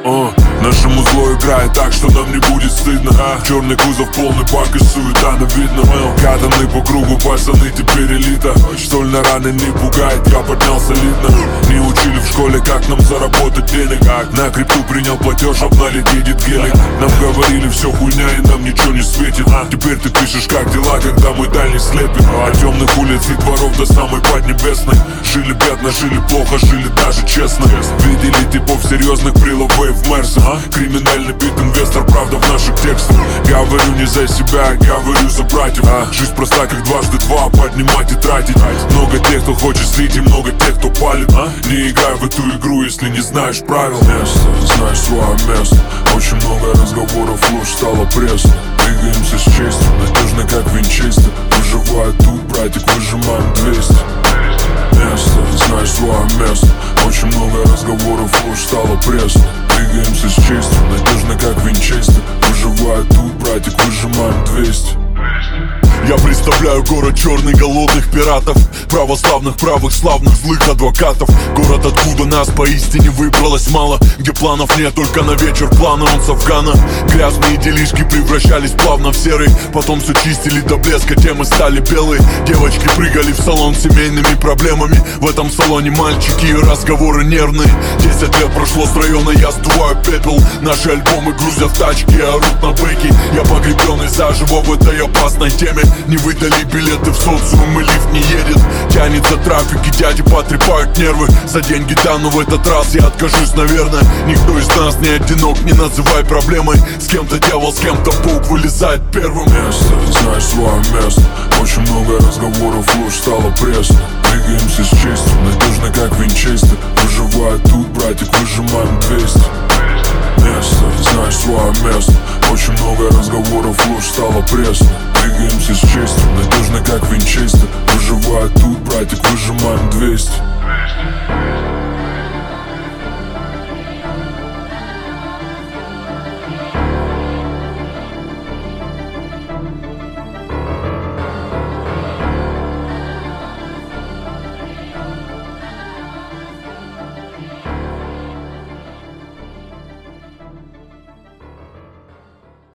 Нашему зло играет так, что нам не будет стыдно. Черный кузов, полный бак и суета на видно. Катаны по кругу, пацаны теперь элита. Стольно раны не пугает, я поднял солидно. Не учили в школе, как нам заработать денег. На крипту принял платеж, обналить едет гелик. Нам говорили, все хуйня и нам ничего не светит. Теперь ты пишешь, как дела, когда мы дальний слепим. От темных улиц и дворов до самой поднебесной. Жили бедно, жили плохо, жили даже честно. Видели типов серьезных приловей в Мерсах. Криминальный бит, инвестор, правда в наших текстах. Говорю не за себя, говорю за братьев. Жизнь проста, как дважды два, поднимать и тратить. Много тех, кто хочет слить, и много тех, кто палит. Не играй в эту игру, если не знаешь правил. Место, знаешь свое место. Очень много разговоров, ложь стала пресной. Двигаемся с честью, надежно как винчестер. Выживая тут, братик, выжимаем 200. Место, знаешь свое место. Очень много разговоров, ложь стала пресной. Двигаемся с честью, надежно как винчестер. Выживая тут, братик, выжимаем 200. Я представляю город черный, голодных пиратов, православных, правых, славных, злых адвокатов. Город, откуда нас поистине выбралось мало, где планов нет, только на вечер планы он с Афгана. Грязные делишки превращались плавно в серый. Потом все чистили до блеска, темы стали белые. Девочки прыгали в салон с семейными проблемами. В этом салоне мальчики и разговоры нервные. 10 лет прошло с района, я сдуваю пепел. Наши альбомы грузят в тачки и орут на бэки. Я погребенный заживо в этой опасной теме. Не выдали билеты в социум и лифт не едет. Тянется трафик и дяди потрепают нервы. За деньги да, но в этот раз я откажусь, наверное. Никто из нас не одинок, не называй проблемой. С кем-то дьявол, с кем-то Бог вылезает первым. Место, знаешь свое место. Очень много разговоров, ложь стала пресной. Двигаемся с честью, надежно как винчестер. Выживая тут, братик, выжимаем 200. Место, знаешь свое место. Очень много разговоров, ложь стала пресной. Двигаемся с честью, надежно как винчестер. Выживая тут, братик, выжимаем 200.